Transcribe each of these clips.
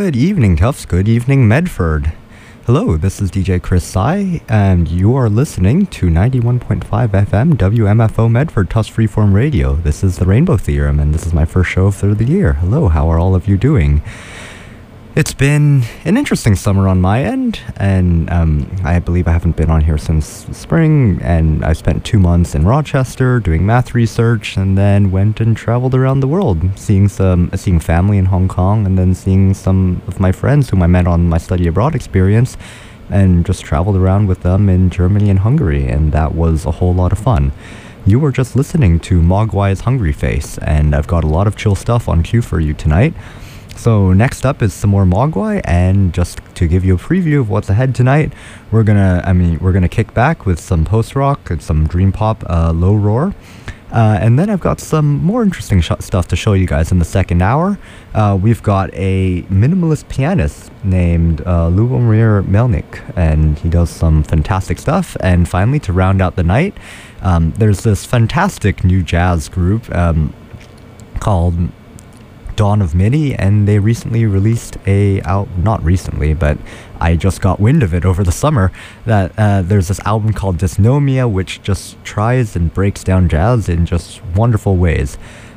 Good evening, Tufts. Good evening, Medford. Hello, this is DJ Chris Sai, and you are listening to 91.5 FM WMFO Medford Tufts Freeform Radio. This is the Rainbow Theorem, and this is my first show for the year. Hello, how are all of you doing? It's been an interesting summer on my end, and I believe I haven't been on here since spring, and I spent 2 months in Rochester doing math research, and then went and traveled around the world, seeing family in Hong Kong, and then seeing some of my friends whom I met on my study abroad experience, and just traveled around with them in Germany and Hungary, and that was a whole lot of fun. You were just listening to Mogwai's Hungry Face, and I've got a lot of chill stuff on cue for you tonight. So next up is some more Mogwai, and just to give you a preview of what's ahead tonight, we're gonna kick back with some post-rock and some dream pop, low roar. And then I've got some more interesting stuff to show you guys in the second hour. We've got a minimalist pianist named Lubomir Melnik, and he does some fantastic stuff. And finally, to round out the night, there's this fantastic new jazz group called Dawn of MIDI, and they recently released not recently, but I just got wind of it over the summer, that there's this album called Dysnomia, which just tries and breaks down jazz in just wonderful ways.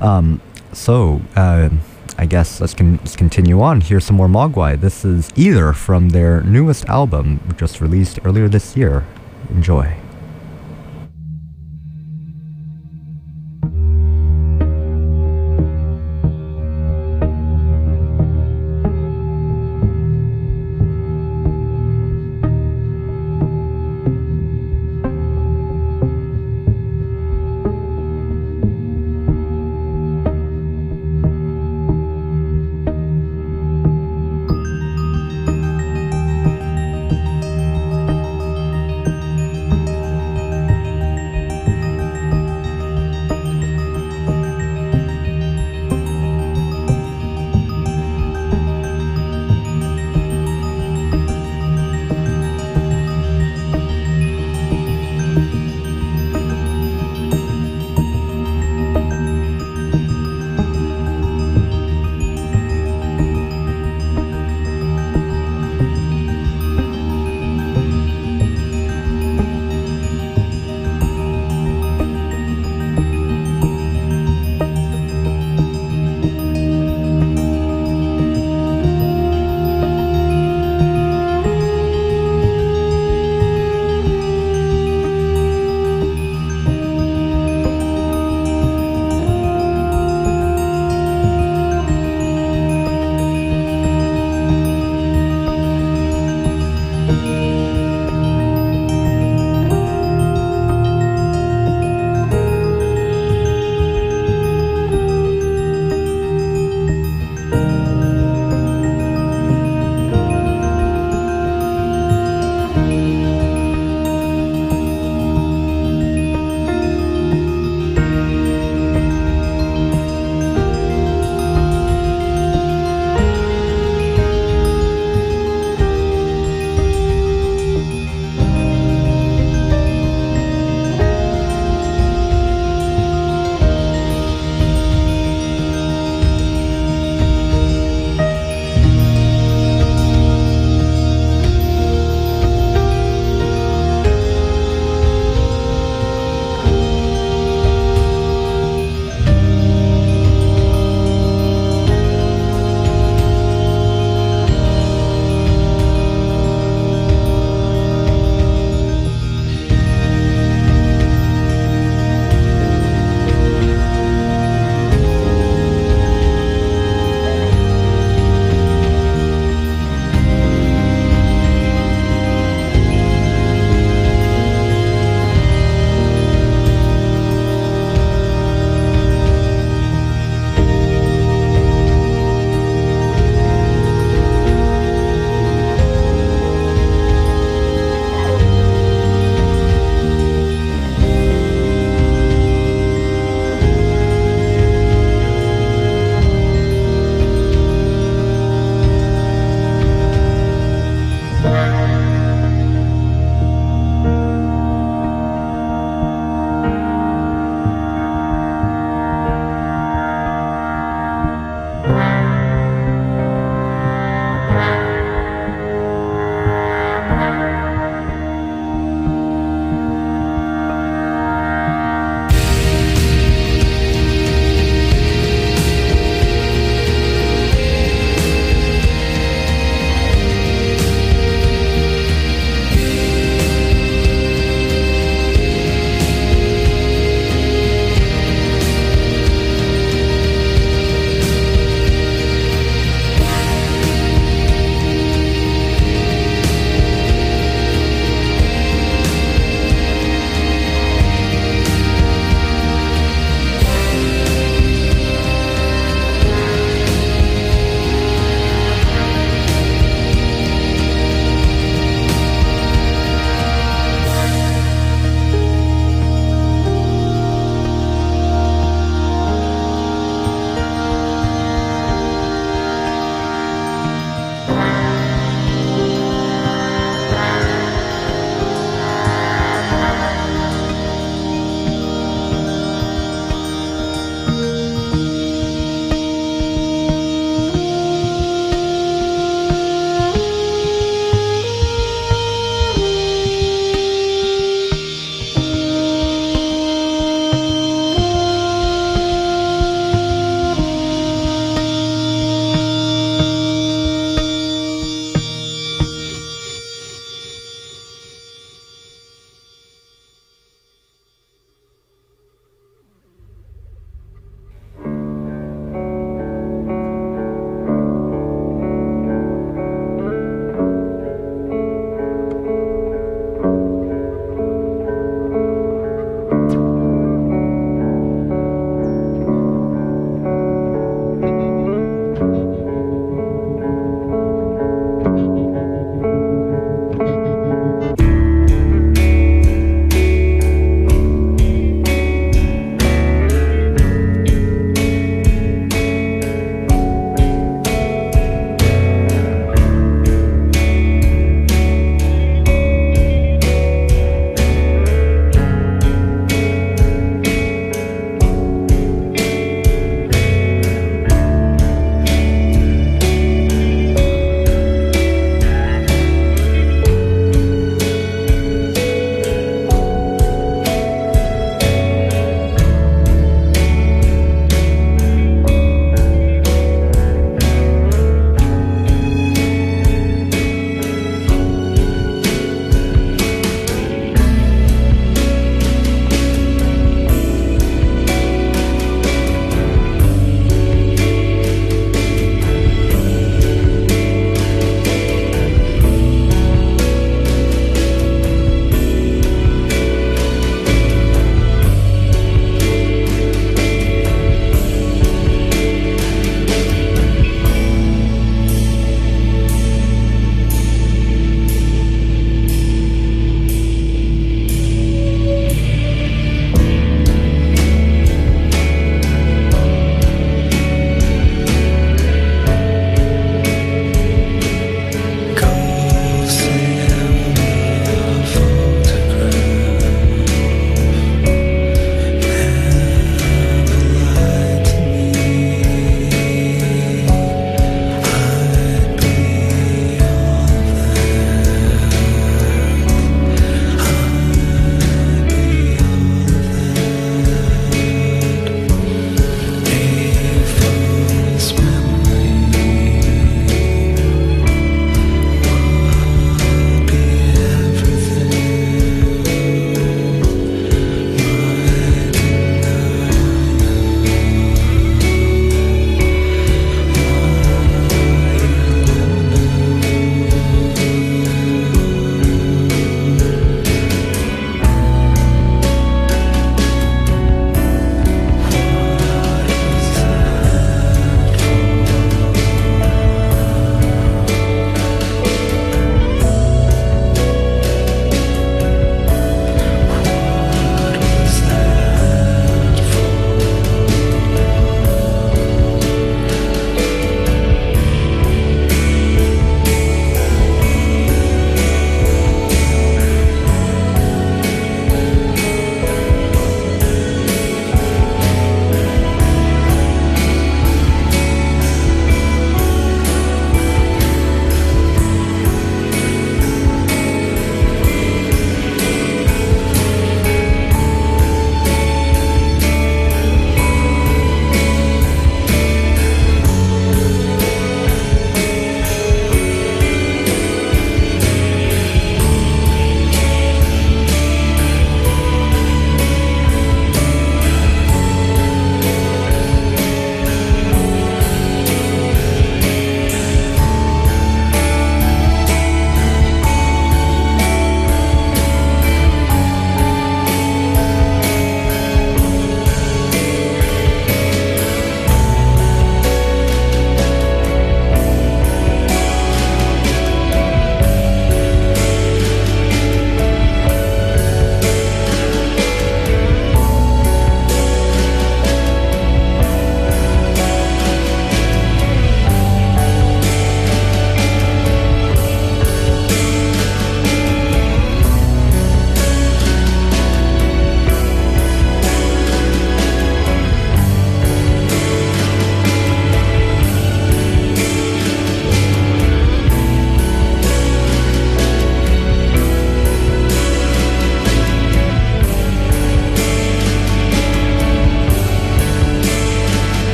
I guess let's continue on. Here's some more Mogwai. This is Either from their newest album, just released earlier this year. Enjoy.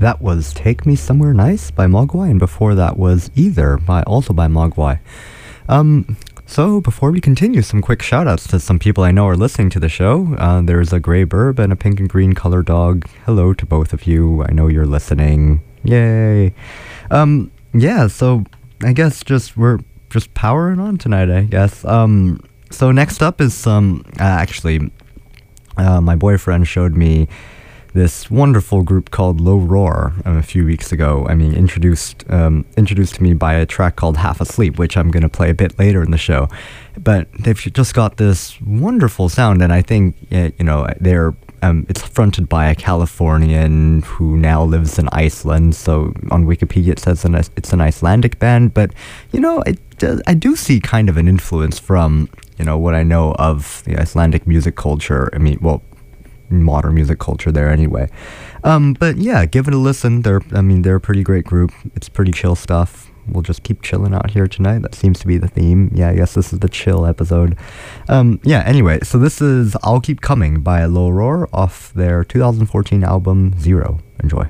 That was Take Me Somewhere Nice by Mogwai, and before that was Either, also by Mogwai. So before we continue, some quick shout-outs to some people I know are listening to the show. There's a gray burb and a pink and green color dog. Hello to both of you. I know you're listening. Yay. Yeah, so I guess we're just powering on tonight, I guess. So next up is my boyfriend showed me this wonderful group called Low Roar a few weeks ago. I mean, introduced to me by a track called Half Asleep, which I'm going to play a bit later in the show. But they've just got this wonderful sound, and I think, it's fronted by a Californian who now lives in Iceland. So on Wikipedia it says it's an Icelandic band, but, I do see kind of an influence from, what I know of the Icelandic music culture. I mean, well, modern music culture there anyway. But yeah, give it a listen. They're a pretty great group. It's pretty chill stuff. We'll just keep chilling out here tonight. That seems to be the theme. Yeah, I guess this is the chill episode. Anyway, so this is I'll Keep Coming by Low Roar off their 2014 album Zero. Enjoy.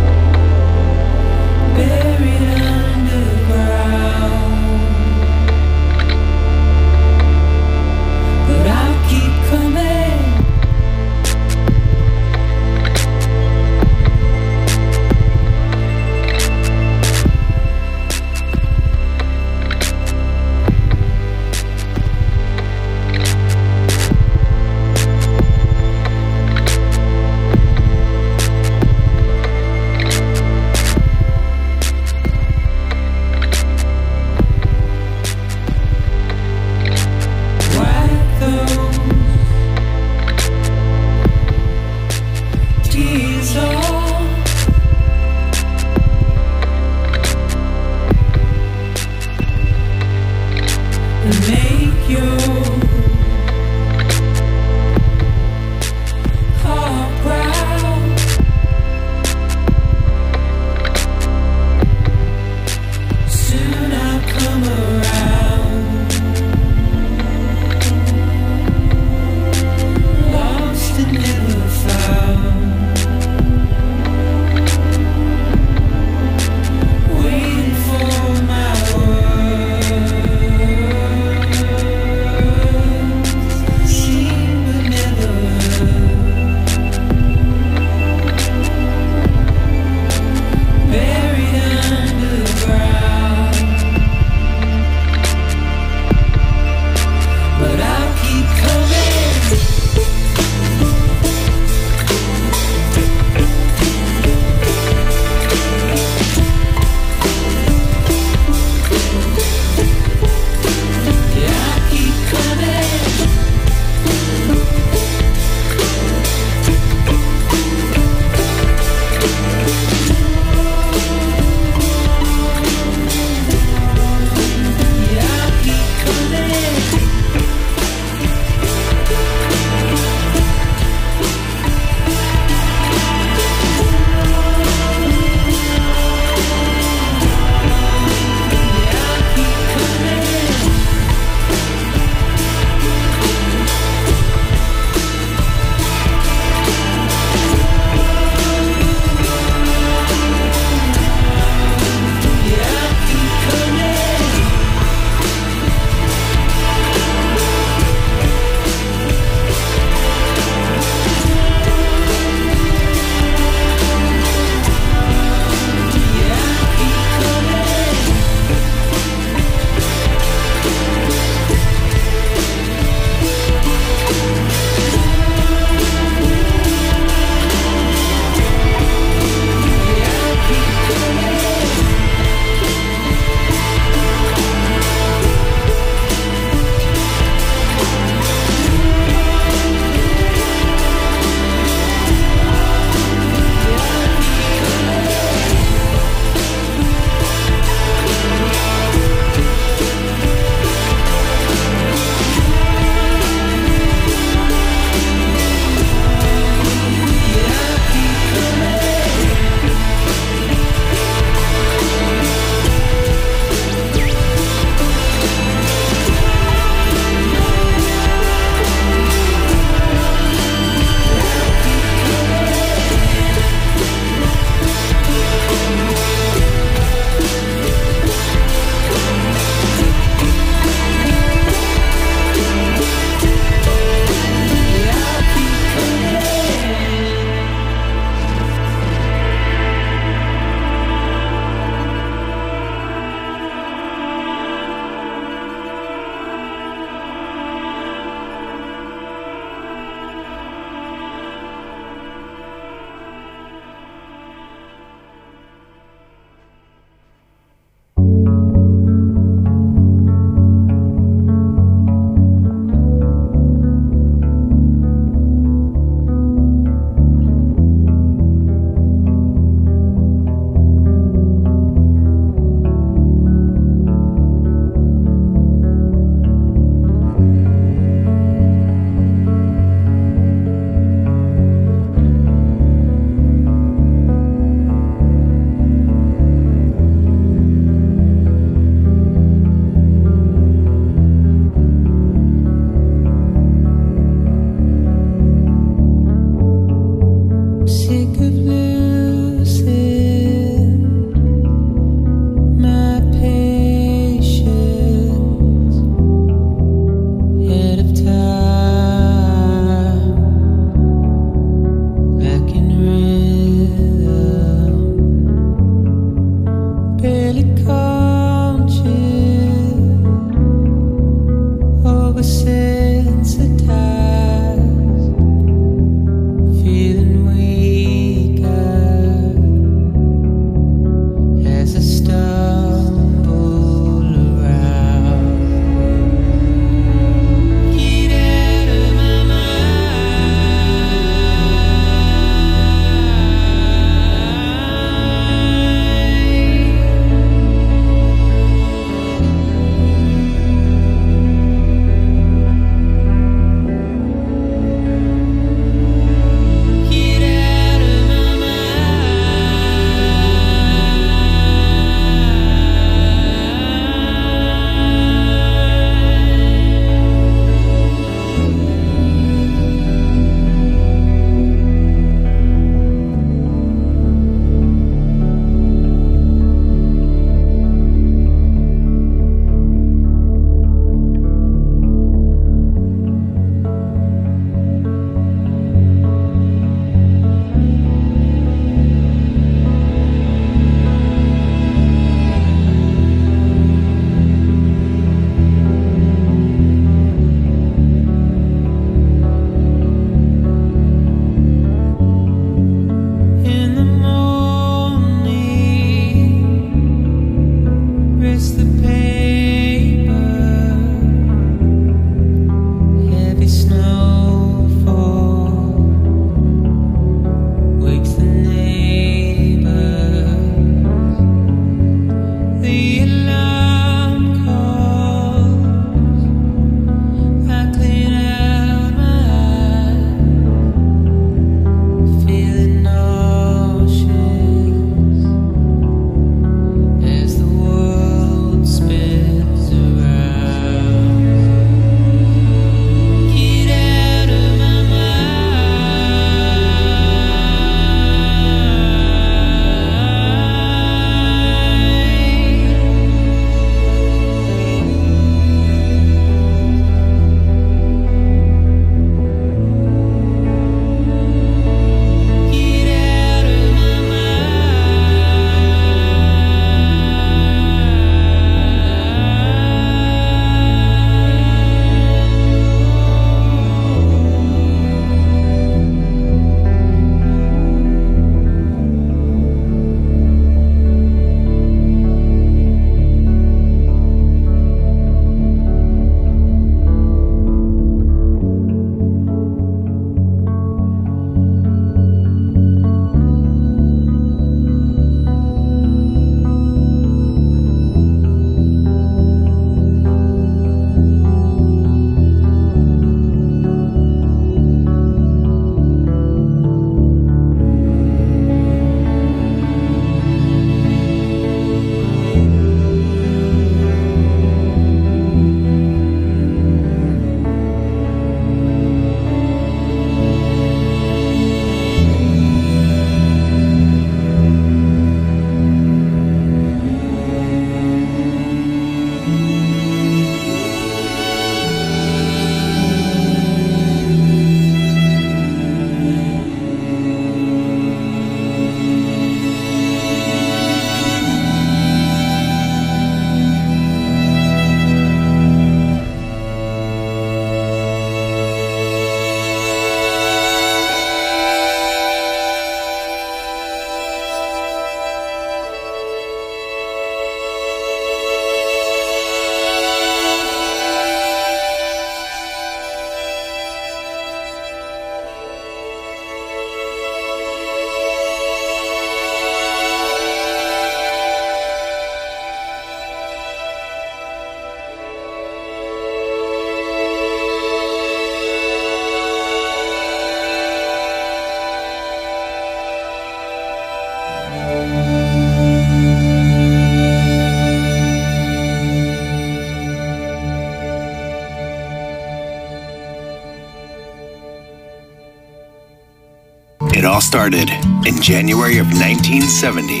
It all started in January of 1970.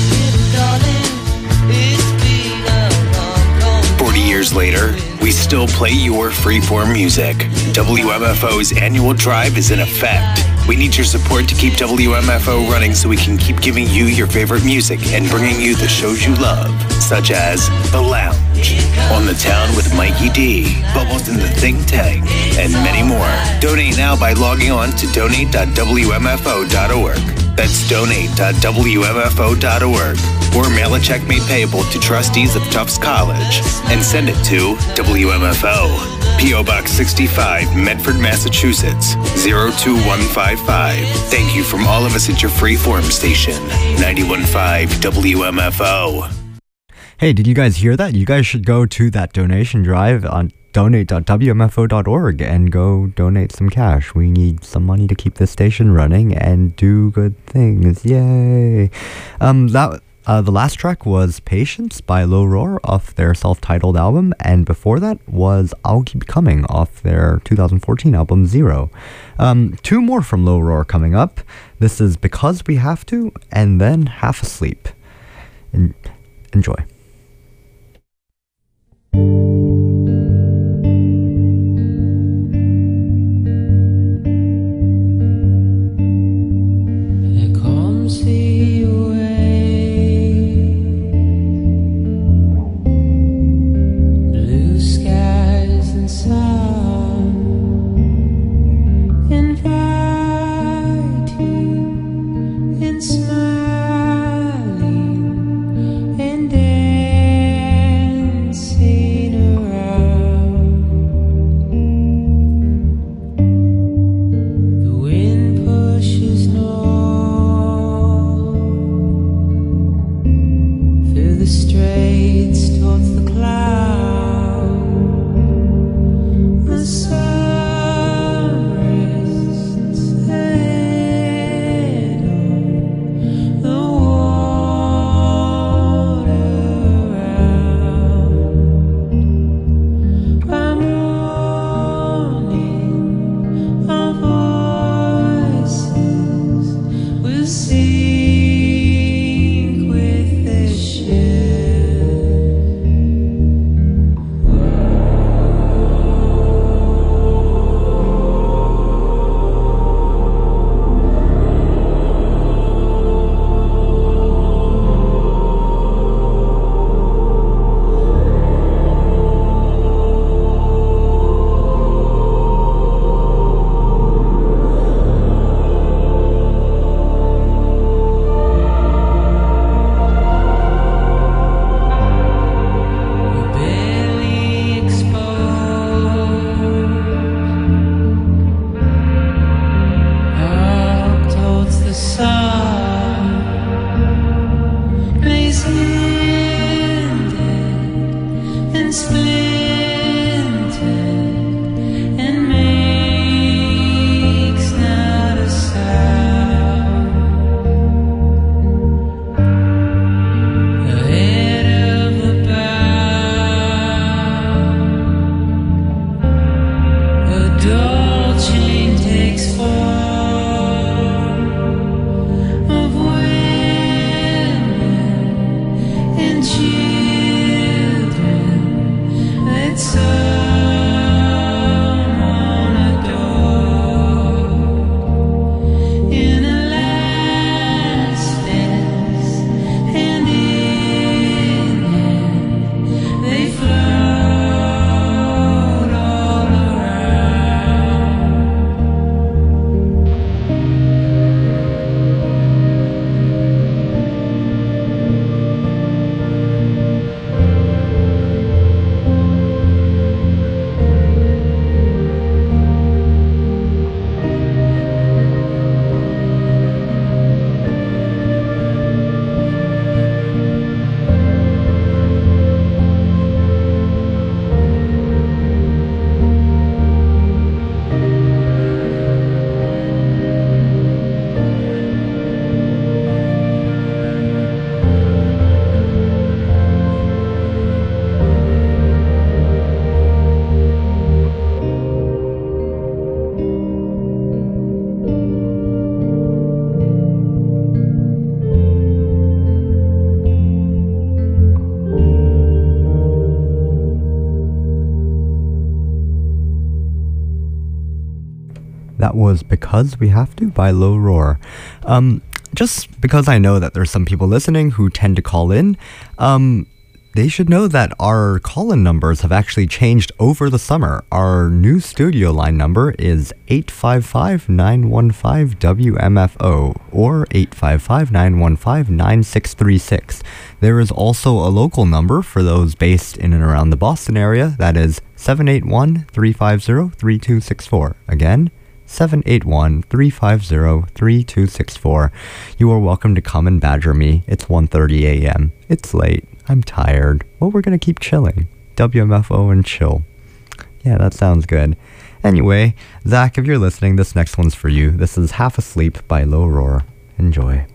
40 years later, we still play your freeform music. WMFO's annual drive is in effect. We need your support to keep WMFO running so we can keep giving you your favorite music and bringing you the shows you love, such as The Lounge, On the Town with Mikey D, Bubbles in the Think Tank, and many more. Donate now by logging on to donate.wmfo.org. That's donate.wmfo.org. Or mail a check made payable to trustees of Tufts College and send it to WMFO, P.O. Box 65, Medford, Massachusetts, 02155. Thank you from all of us at your freeform station, 91.5 WMFO. Hey, did you guys hear that? You guys should go to that donation drive on donate.wmfo.org and go donate some cash. We need some money to keep this station running and do good things. Yay! The last track was Patience by Low Roar off their self-titled album, and before that was I'll Keep Coming off their 2014 album Zero. Two more from Low Roar coming up. This is Because We Have To, and then Half Asleep. Enjoy. That was Because We Have To by Low Roar. Just because I know that there's some people listening who tend to call in, they should know that our call-in numbers have actually changed over the summer. Our new studio line number is 855-915-WMFO or 855-915-9636. There is also a local number for those based in and around the Boston area. That is 781-350-3264. Again, 781-350-3264. You are welcome to come and badger me. It's 1:30 a.m. It's late. I'm tired. Well, we're gonna keep chilling. WMFO and chill. Yeah, that sounds good. Anyway, Zach, if you're listening, this next one's for you. This is Half Asleep by Low Roar. Enjoy.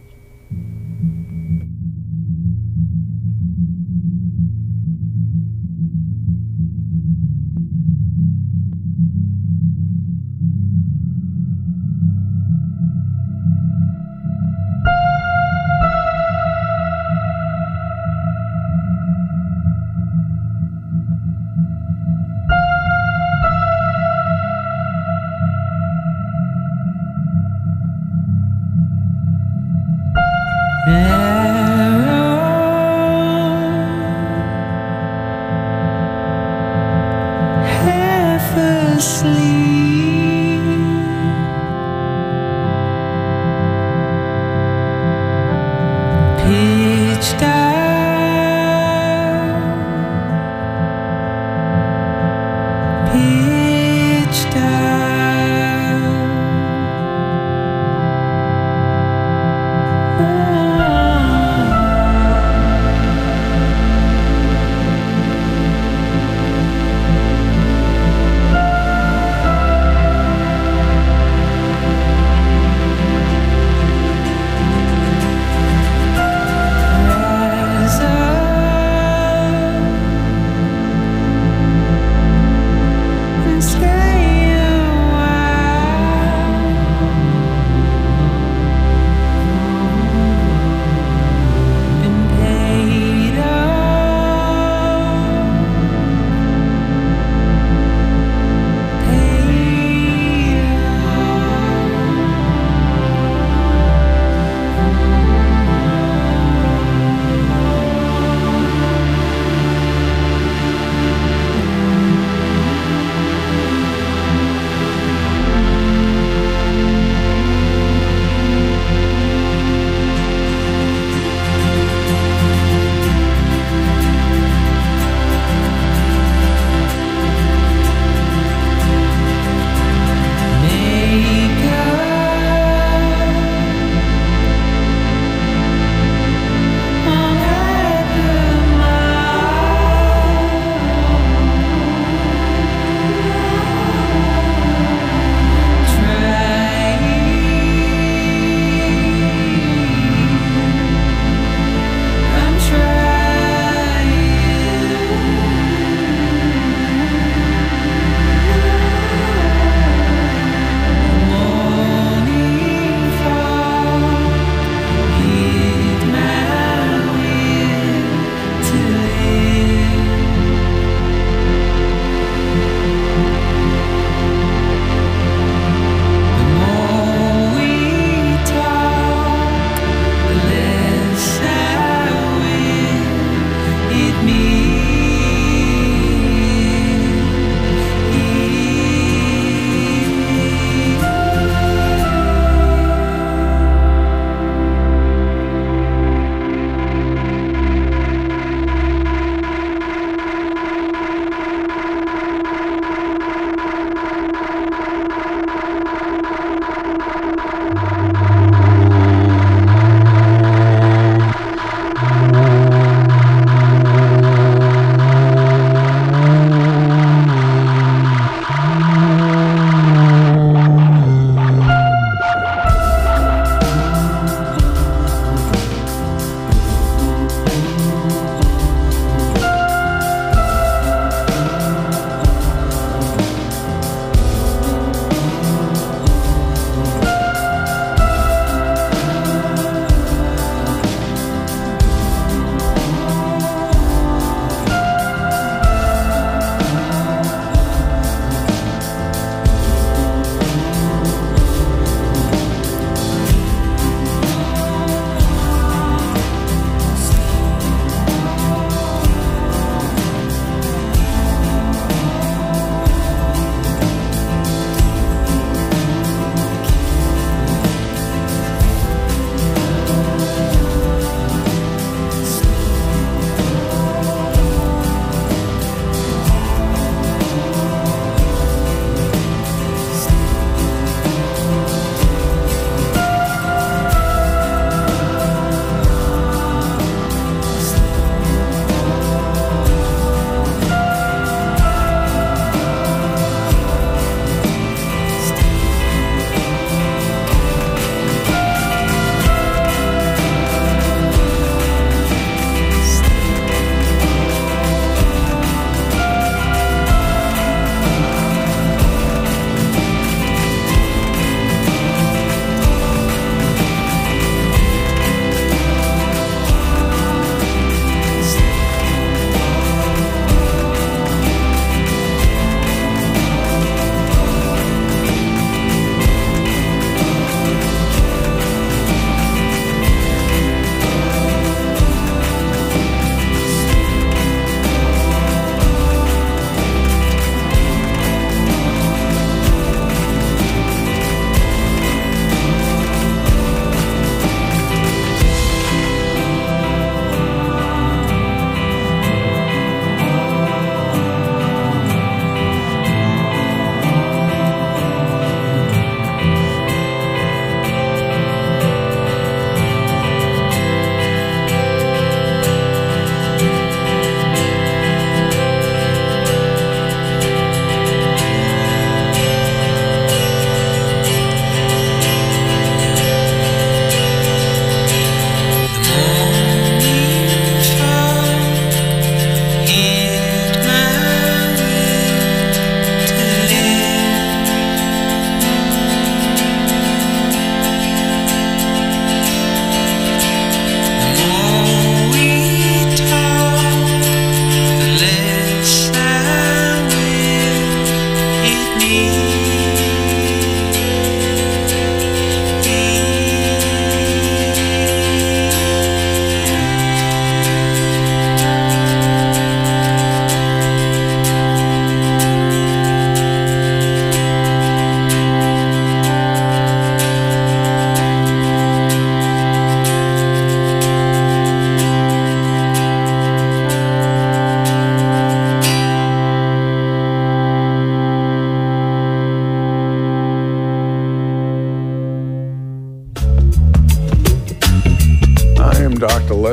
Stay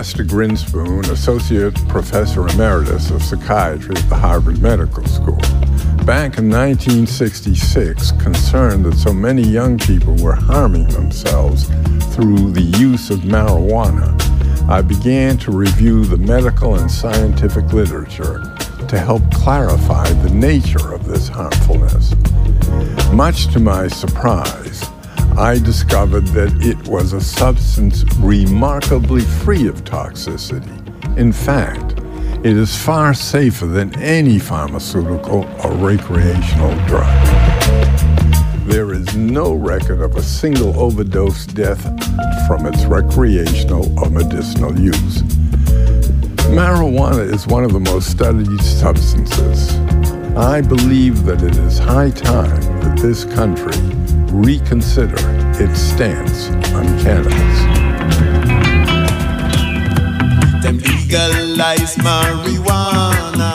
Lester Grinspoon, Associate Professor Emeritus of Psychiatry at the Harvard Medical School. Back in 1966, concerned that so many young people were harming themselves through the use of marijuana, I began to review the medical and scientific literature to help clarify the nature of this harmfulness. Much to my surprise, I discovered that it was a substance remarkably free of toxicity. In fact, it is far safer than any pharmaceutical or recreational drug. There is no record of a single overdose death from its recreational or medicinal use. Marijuana is one of the most studied substances. I believe that it is high time that this country reconsider its stance on cannabis. Them legalize marijuana.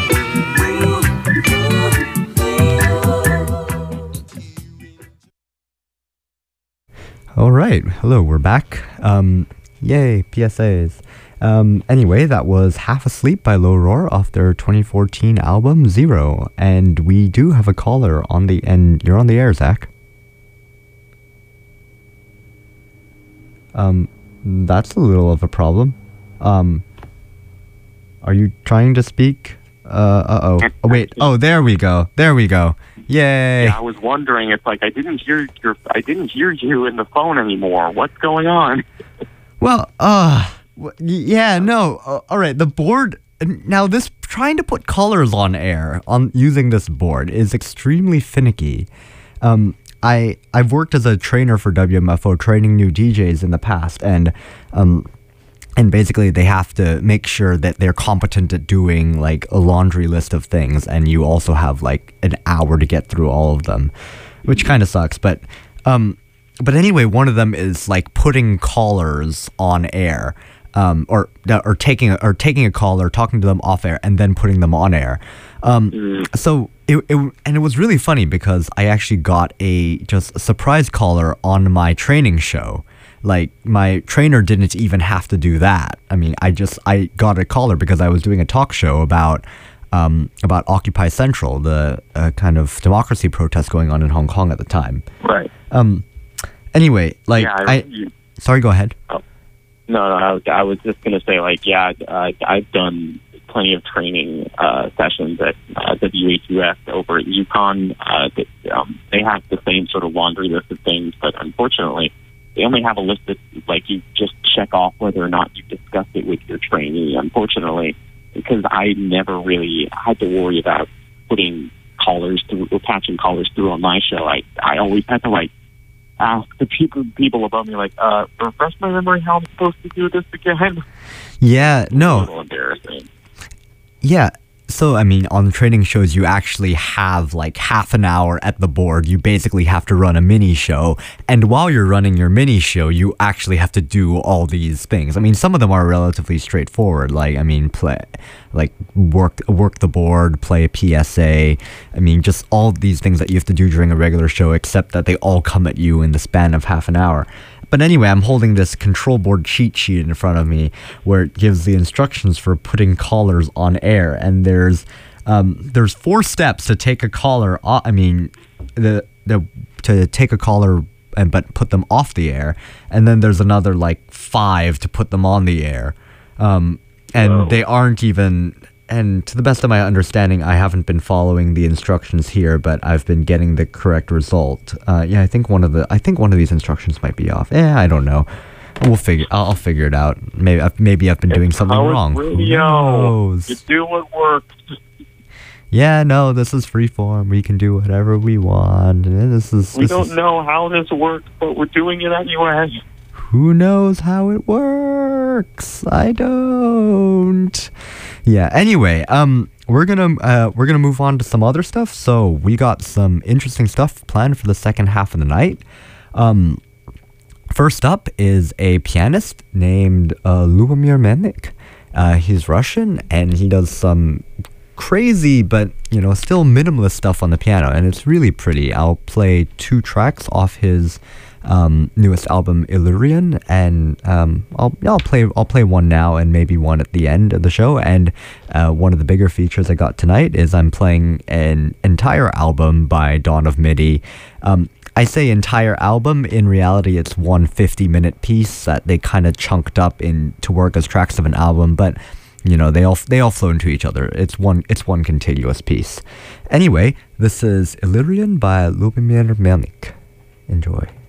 All right. Hello, we're back. Yay, PSAs. Anyway, that was Half Asleep by Low Roar off their 2014 album Zero. And we do have a caller on the end. You're on the air, Zach. That's a little of a problem. Are you trying to speak? Oh, wait. Oh, there we go. There we go. Yay. Yeah, I was wondering. It's like I didn't hear you in the phone anymore. What's going on? Well, yeah, no. All right. The board. Now, this trying to put colors on air on using this board is extremely finicky. I've worked as a trainer for WMFO, training new DJs in the past, and basically they have to make sure that they're competent at doing like a laundry list of things, and you also have like an hour to get through all of them, which kind of sucks. But anyway, one of them is like putting callers on air, or taking a caller, talking to them off air, and then putting them on air. So it was really funny because I actually got just a surprise caller on my training show. Like, my trainer didn't even have to do that. I mean, I got a caller because I was doing a talk show about Occupy Central, the kind of democracy protest going on in Hong Kong at the time. Right. Anyway, like, yeah, sorry, go ahead. Oh. No, I was just going to say, like, yeah, I've done plenty of training sessions at WHUS over at UConn. They have the same sort of laundry list of things, but unfortunately, they only have a list that, like, you just check off whether or not you've discussed it with your trainee. Unfortunately, because I never really had to worry about putting callers through, or patching callers through on my show. I always had to, like, ask the people above me, like, refresh my memory how I'm supposed to do this again. Yeah, no. A little embarrassing. Yeah. So, I mean, on the training shows, you actually have like half an hour at the board. You basically have to run a mini show. And while you're running your mini show, you actually have to do all these things. I mean, some of them are relatively straightforward. Like, I mean, work the board, play a PSA. I mean, just all these things that you have to do during a regular show, except that they all come at you in the span of half an hour. But anyway, I'm holding this control board cheat sheet in front of me where it gives the instructions for putting callers on air. And there's 4 steps to take a caller. I mean, to take a caller but put them off the air, and then there's another like 5 to put them on the air. And Whoa. They aren't even. And to the best of my understanding, I haven't been following the instructions here, but I've been getting the correct result. Yeah, I think one of these instructions might be off. I don't know. I'll figure it out. Maybe I've been doing something wrong. Radio. Who knows? You do what works. Yeah, no, this is freeform. We can do whatever we want. We don't know how this works, but we're doing it anyway. Who knows how it works? I don't. Yeah. Anyway, we're gonna move on to some other stuff. So we got some interesting stuff planned for the second half of the night. First up is a pianist named Lubomir Melnik. He's Russian, and he does some crazy but still minimalist stuff on the piano, and it's really pretty. I'll play 2 tracks off his newest album Illyrian, and I'll play one now and maybe one at the end of the show. And one of the bigger features I got tonight is I'm playing an entire album by Dawn of MIDI. I say entire album, in reality it's one 50-minute piece that they kind of chunked up to work as tracks of an album, but you know, they all flow into each other. It's one contiguous piece. Anyway, this is Illyrian by Lubomir Melnik. Enjoy.